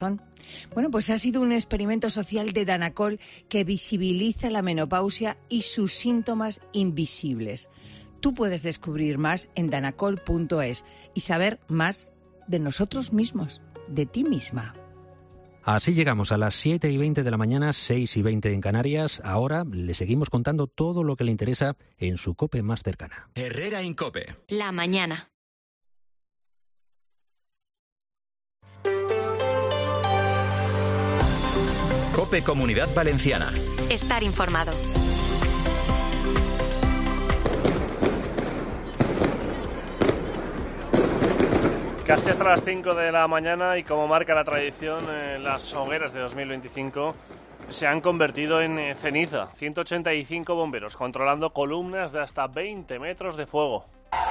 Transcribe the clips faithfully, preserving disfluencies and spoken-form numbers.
Bueno, pues ha sido un experimento social de Danacol que visibiliza la menopausia y sus síntomas invisibles. Tú puedes descubrir más en danacol punto es y saber más de nosotros mismos, de ti misma. Así llegamos a las siete y veinte de la mañana, seis y veinte en Canarias. Ahora le seguimos contando todo lo que le interesa en su COPE más cercana. Herrera en COPE. La mañana. COPE Comunidad Valenciana. Estar informado. Casi hasta las cinco de la mañana y como marca la tradición, eh, las hogueras de dos mil veinticinco se han convertido en eh, ceniza. ciento ochenta y cinco bomberos controlando columnas de hasta veinte metros de fuego.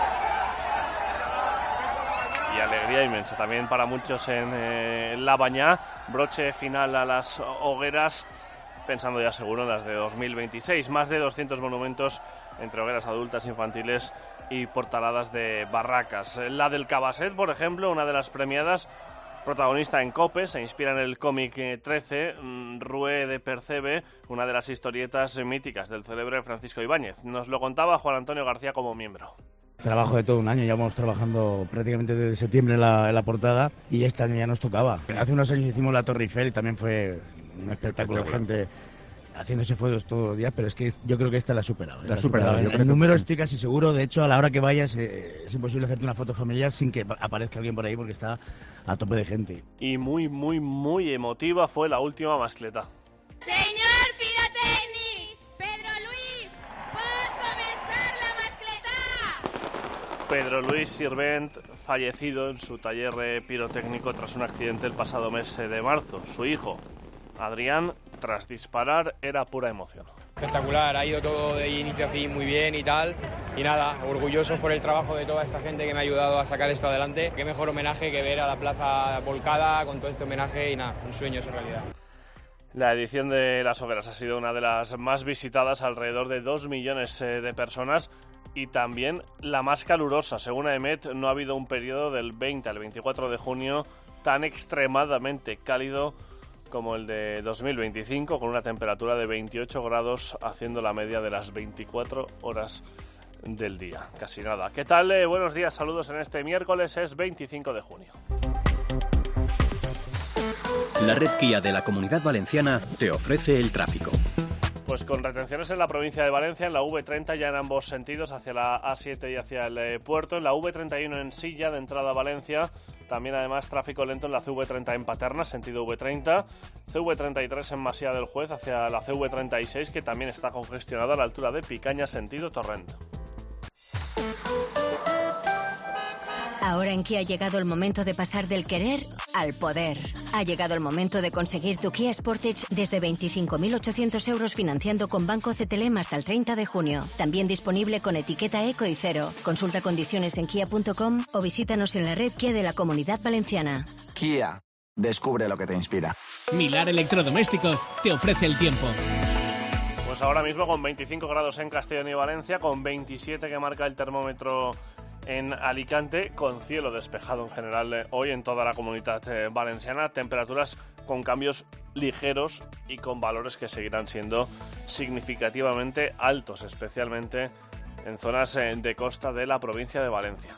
Y alegría inmensa también para muchos en eh, La Bañá. Broche final a las hogueras, pensando ya seguro en las de dos mil veintiséis. Más de doscientos monumentos entre hogueras adultas, infantiles y portaladas de barracas. La del Cabasset, por ejemplo, una de las premiadas, protagonista en COPE, se inspira en el cómic trece, Rue de Percebe, una de las historietas míticas del célebre Francisco Ibáñez. Nos lo contaba Juan Antonio García como miembro. Trabajo de todo un año, llevamos trabajando prácticamente desde septiembre en la, en la portada y este año ya nos tocaba. Hace unos años hicimos la Torre Eiffel y también fue un espectáculo de gente haciéndose fotos todos los días, pero es que yo creo que esta la ha superado. La ha superado. El, el número estoy casi seguro, de hecho a la hora que vayas eh, es imposible hacerte una foto familiar sin que aparezca alguien por ahí porque está a tope de gente. Y muy, muy, muy emotiva fue la última mascleta. Señor Pirotecnis, Pedro Luis, ¿puede comenzar la mascleta? Pedro Luis Sirvent, fallecido en su taller pirotécnico tras un accidente el pasado mes de marzo. Su hijo, Adrián, tras disparar, era pura emoción. Espectacular, ha ido todo de inicio a fin muy bien y tal. Y nada, orgulloso por el trabajo de toda esta gente que me ha ayudado a sacar esto adelante. Qué mejor homenaje que ver a la plaza volcada con todo este homenaje y nada, un sueño en realidad. La edición de las hogueras ha sido una de las más visitadas, alrededor de dos millones de personas, y también la más calurosa. Según AEMET, no ha habido un periodo del veinte al veinticuatro de junio tan extremadamente cálido como el de dos mil veinticinco, con una temperatura de veintiocho grados, haciendo la media de las veinticuatro horas del día. Casi nada. ¿Qué tal? Eh, buenos días, saludos en este miércoles, es veinticinco de junio. La red Kia de la Comunidad Valenciana te ofrece el tráfico. Pues con retenciones en la provincia de Valencia, en la V treinta ya en ambos sentidos, hacia la A siete y hacia el eh, puerto, en la V treinta y uno en Silla, de entrada a Valencia, también además tráfico lento en la C V treinta en Paterna, sentido V treinta, C V treinta y tres en Masía del Juez, hacia la C V treinta y seis, que también está congestionada a la altura de Picaña, sentido Torrent. Ahora en Kia ha llegado el momento de pasar del querer al poder. Ha llegado el momento de conseguir tu Kia Sportage desde veinticinco mil ochocientos euros financiando con Banco C T L M hasta el treinta de junio. También disponible con etiqueta eco y cero. Consulta condiciones en kia punto com o visítanos en la red Kia de la Comunidad Valenciana. Kia. Descubre lo que te inspira. Milar Electrodomésticos te ofrece el tiempo. Pues ahora mismo con veinticinco grados en Castellón y Valencia, con veintisiete que marca el termómetro en Alicante, con cielo despejado en general eh, hoy en toda la Comunidad eh, Valenciana, temperaturas con cambios ligeros y con valores que seguirán siendo significativamente altos, especialmente en zonas eh, de costa de la provincia de Valencia.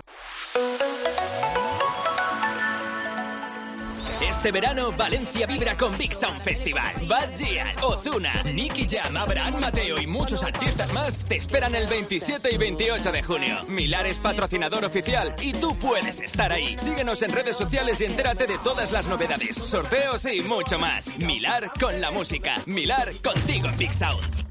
Este verano, Valencia vibra con Big Sound Festival. Bad Gyal, Ozuna, Nicky Jam, Abraham Mateo y muchos artistas más te esperan el veintisiete y veintiocho de junio. Milar es patrocinador oficial y tú puedes estar ahí. Síguenos en redes sociales y entérate de todas las novedades, sorteos y mucho más. Milar con la música. Milar contigo en Big Sound.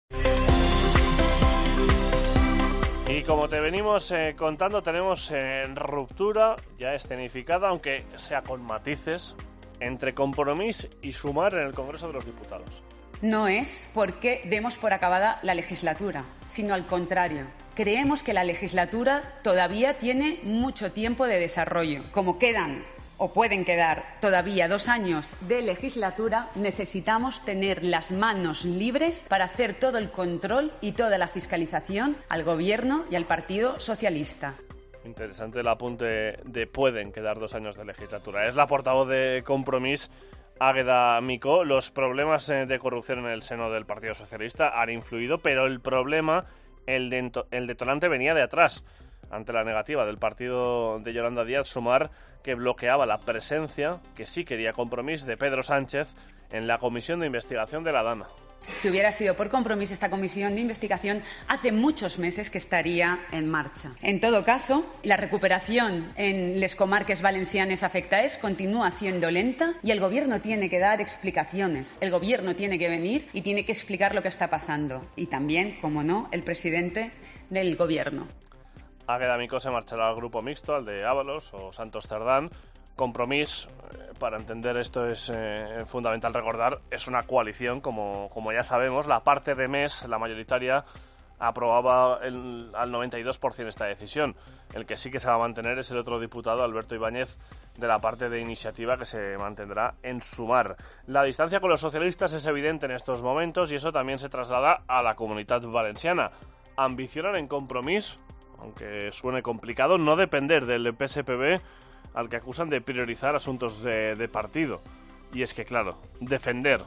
Y como te venimos eh, contando, tenemos eh, ruptura ya escenificada, aunque sea con matices, entre Compromís y Sumar en el Congreso de los Diputados. No es porque demos por acabada la legislatura, sino al contrario. Creemos que la legislatura todavía tiene mucho tiempo de desarrollo. Como quedan o pueden quedar todavía dos años de legislatura, necesitamos tener las manos libres para hacer todo el control y toda la fiscalización al Gobierno y al Partido Socialista. Interesante el apunte de pueden quedar dos años de legislatura. Es la portavoz de Compromís, Águeda Micó. Los problemas de corrupción en el seno del Partido Socialista han influido, pero el problema, el, de, el detonante venía de atrás, ante la negativa del partido de Yolanda Díaz Sumar, que bloqueaba la presencia, que sí quería Compromís, de Pedro Sánchez en la comisión de investigación de la Dana. Si hubiera sido por Compromís, esta comisión de investigación hace muchos meses que estaría en marcha. En todo caso, la recuperación en les comarques valencianes afectadas continúa siendo lenta y el Gobierno tiene que dar explicaciones. El Gobierno tiene que venir y tiene que explicar lo que está pasando. Y también, como no, el presidente del Gobierno. Águeda Micó se marchará al grupo mixto, al de Ábalos o Santos Cerdán. Compromís, eh, para entender esto es eh, fundamental recordar, es una coalición, como, como ya sabemos. La parte de M E S, la mayoritaria, aprobaba el, al noventa y dos por ciento esta decisión. El que sí que se va a mantener es el otro diputado, Alberto Ibáñez, de la parte de Iniciativa, que se mantendrá en Sumar. La distancia con los socialistas es evidente en estos momentos y eso también se traslada a la Comunitat Valenciana. Ambicionan en Compromís, aunque suene complicado, no depender del P S P B, al que acusan de priorizar asuntos de, de partido. Y es que, claro, defender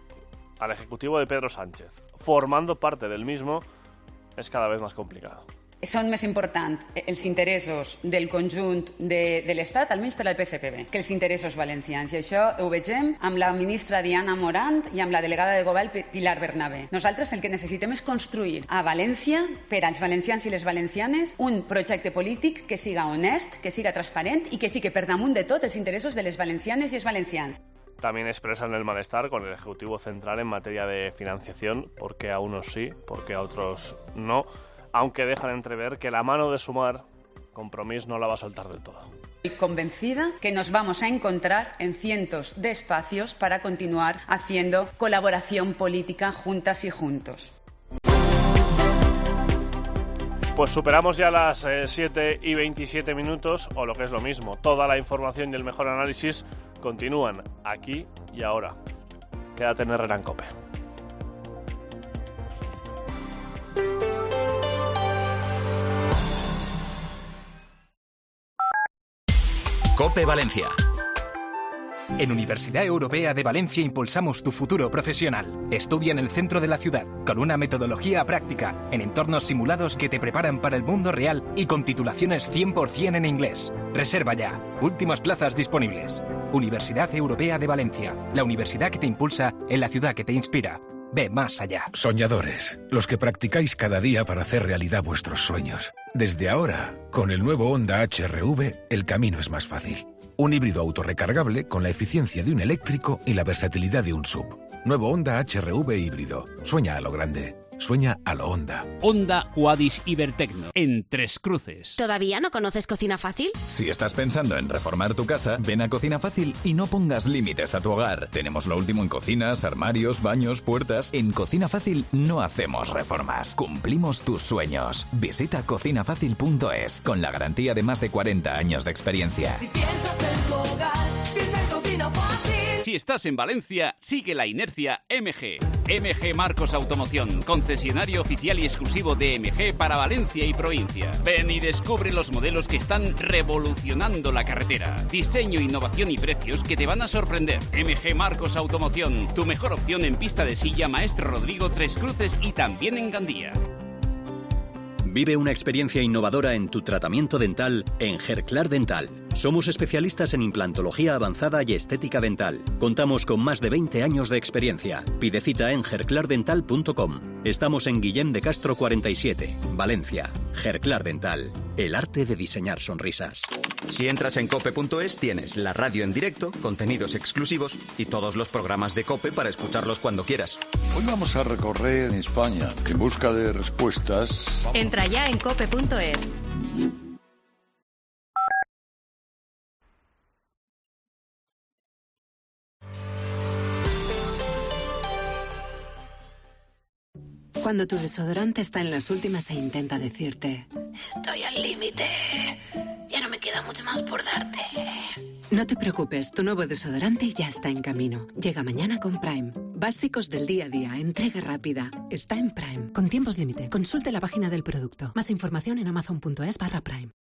al Ejecutivo de Pedro Sánchez, formando parte del mismo, es cada vez más complicado. Són més importants els interessos del conjunt de, de l'Estat, almenys per al P S P B, que els interessos valencians. I això ho vegem amb la ministra Diana Morant i amb la delegada de Govern Pilar Bernabé. Nosaltres el que necessitem és construir a València, per als valencians i les valencianes, un projecte polític que siga honest, que siga transparent i que fique per damunt de tot els interessos de les valencianes i els valencians. También expresan el malestar con el Ejecutivo Central en materia de financiación, porque a unos sí, porque a otros no, aunque dejan entrever que la mano de Sumar, Compromís no la va a soltar del todo. Estoy convencida que nos vamos a encontrar en cientos de espacios para continuar haciendo colaboración política juntas y juntos. Pues superamos ya las eh, siete y veintisiete minutos, o lo que es lo mismo, toda la información y el mejor análisis continúan aquí y ahora. Quédate en Herrera en COPE. COPE Valencia. En Universidad Europea de Valencia impulsamos tu futuro profesional. Estudia en el centro de la ciudad, con una metodología práctica, en entornos simulados que te preparan para el mundo real y con titulaciones cien por ciento en inglés. Reserva ya. Últimas plazas disponibles. Universidad Europea de Valencia, la universidad que te impulsa en la ciudad que te inspira. Ve más allá. Soñadores, los que practicáis cada día para hacer realidad vuestros sueños. Desde ahora, con el nuevo Honda H R V, el camino es más fácil. Un híbrido autorrecargable con la eficiencia de un eléctrico y la versatilidad de un S U V. Nuevo Honda H R V híbrido. Sueña a lo grande. Sueña a lo Honda. Honda Quadis Ibertecno, en Tres Cruces. ¿Todavía no conoces Cocina Fácil? Si estás pensando en reformar tu casa, ven a Cocina Fácil y no pongas límites a tu hogar. Tenemos lo último en cocinas, armarios, baños, puertas. En Cocina Fácil no hacemos reformas, cumplimos tus sueños. Visita cocina fácil punto es con la garantía de más de cuarenta años de experiencia. Si piensas en tu hogar, piensa en Cocina Fácil. Si estás en Valencia, sigue la inercia M G. M G Marcos Automoción, concesionario oficial y exclusivo de M G para Valencia y provincia. Ven y descubre los modelos que están revolucionando la carretera. Diseño, innovación y precios que te van a sorprender. M G Marcos Automoción, tu mejor opción en pista de silla Maestro Rodrigo, Tres Cruces y también en Gandía. Vive una experiencia innovadora en tu tratamiento dental en Gerclar Dental. Somos especialistas en implantología avanzada y estética dental. Contamos con más de veinte años de experiencia. Pide cita en gerclar dental punto com. Estamos en Guillem de Castro cuarenta y siete, Valencia. Gerclar Dental, el arte de diseñar sonrisas. Si entras en cope punto es tienes la radio en directo, contenidos exclusivos y todos los programas de COPE para escucharlos cuando quieras. Hoy vamos a recorrer España en busca de respuestas. Entra ya en cope punto es. Cuando tu desodorante está en las últimas e intenta decirte: estoy al límite, ya no me queda mucho más por darte. No te preocupes, tu nuevo desodorante ya está en camino. Llega mañana con Prime. Básicos del día a día, entrega rápida. Está en Prime. Con tiempos límite. Consulte la página del producto. Más información en amazon punto es barra Prime.